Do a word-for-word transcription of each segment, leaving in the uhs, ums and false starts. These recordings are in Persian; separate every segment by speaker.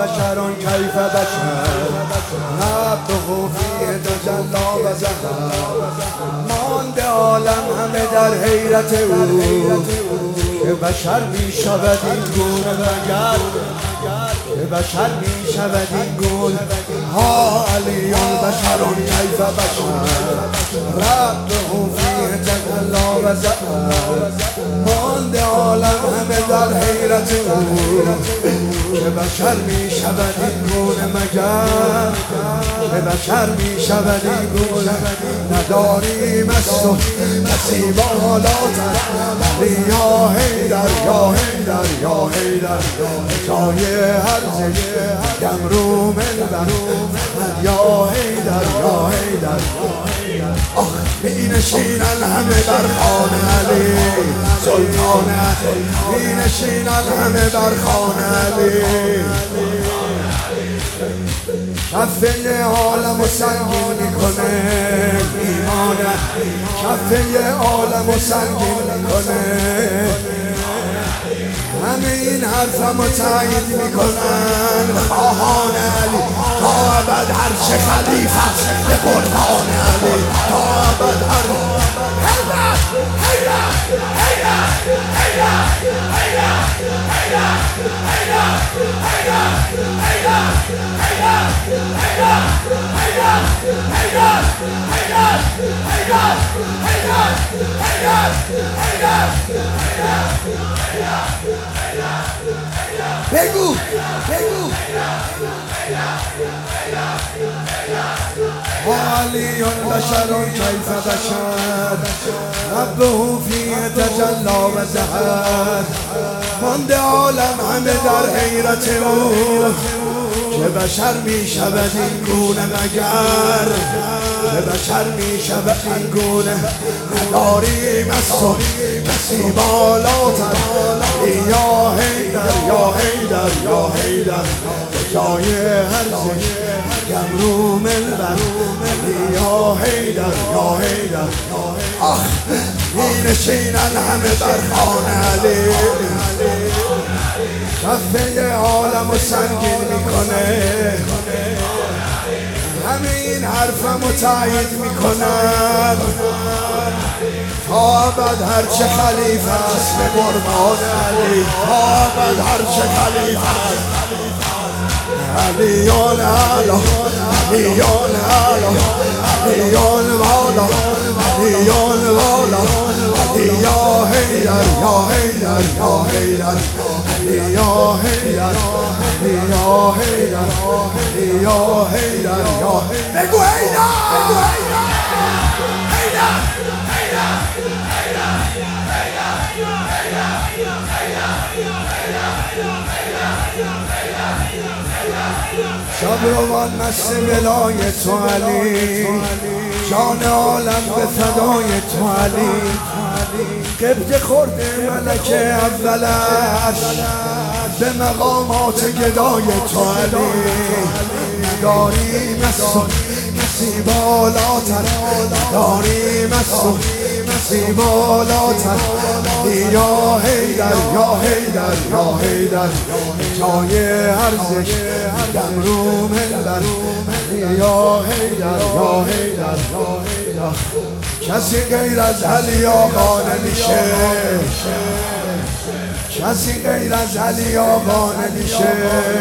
Speaker 1: بشر کیف بشر ربه فیه تجلی و ظهر مانده عالم همه در حیرت او که بشر می شود این گونه مگر که بشر می شود این گونه ها علیان بشر کیف بشر ربه فیه تجلی و ظهر مانده عالم همه در حیرت او که بشر می شود این گونه مگر که بشر می شود این گونه نداریم از تو کسی بالاتر یا حیدر یا حیدر یا حیدر جای هر زیر گمرو منبر یا حیدر یا حیدر آخ می نشینن همه بر خوان علی سلطان علی می نشینن همه بر خوان علی کفه عالم و سنگین میکنه ایمان کفه عالم و سنگین میکنه همه این حرفم و تایید میکنن خواهان علی تا ابد هر چه خلیفه به قربان علی تا ابد هر حیدر حیدر حیدر حیدر حیدر حیدر حیدر حیدر بگو بگو علیون بشر کیف بشر ربه فیه تجلی و ظهر مانده عالم همه در حیرت او که بشر می شود این گونه مگر که بشر می شود این گونه نداریم از تو کسی بالاتر یا حیدر یا حیدر یا حیدر جای هر زیر گمرو منبر یا حیدر یا حیدر آخ می نشینن همه بر خوان علی کفه عالم و سنگین میکنه همه این حرفم و تایید میکنن تا ابد هر چه خلیفه است به قربان علی تا ابد هر چه خلیفه است علیون علا علیون علا علیون والا علیون والا یا حیدر یا حیدر یا حیدر یا حیدر یا حیدر یا حیدر یا بگو حیدر بگو حیدر شب روان مست ولای تو علی جان عالم به فدای تو علی قبط خورده ملک اولش به مقامات گدای تو علی نداریم از تو کسی بالاتر نداریم از تو کسی بالاتر یا حیدر یا حیدر یا حیدر جای هر زش گمرو منبر یا حیدر یا حیدر کسی غیر از علی آقا نمیشه کسی غیر از علی آقا نمیشه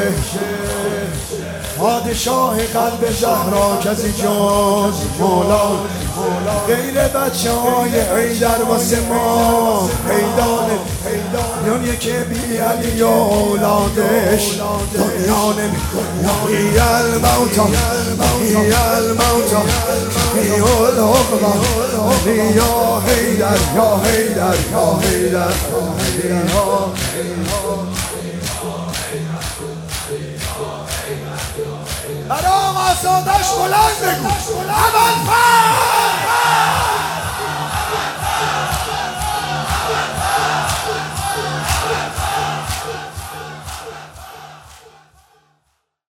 Speaker 1: پادشاه قلب زهرا کسی جز مولا غیر بچه های حیدر واسه ما پیدانه دنیا که بی علی و اولادش دنیا نمی ای الموتا ای الموتا ای الحقبا یا حیدر یا حیدر یا حیدر برام آسادش بلنده